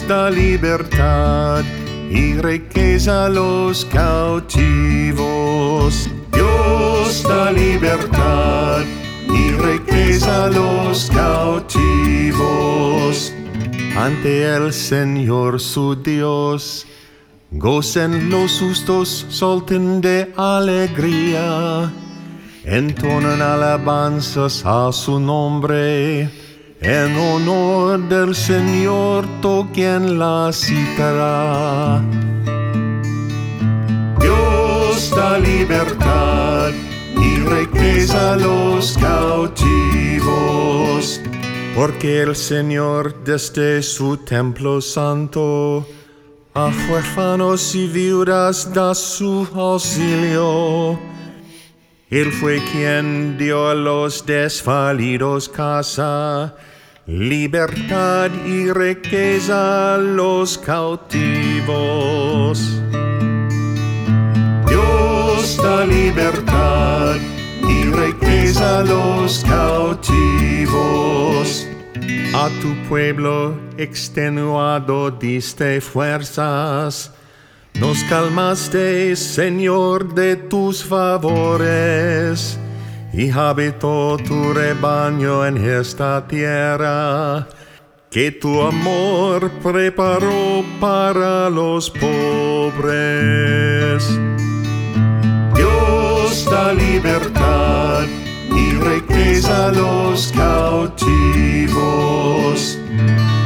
da libertad y riqueza a los cautivos. Dios da libertad y riqueza a los cautivos. Ante el Señor su Dios, gocen los justos, salten de alegría, entonen alabanzas a su nombre. En honor del Señor toquen la cítara. Dios da libertad y riqueza a los cautivos, porque el Señor desde su templo santo a huérfanos y viudas da su auxilio. Él fue quien dio a los desvalidos casa, libertad y riqueza a los cautivos. Dios da libertad y riqueza a los cautivos. A tu pueblo extenuado diste fuerzas. Nos calmaste, Señor, de tus favores, y habitó tu rebaño en esta tierra, que tu amor preparó para los pobres. Dios da libertad y riqueza a los cautivos.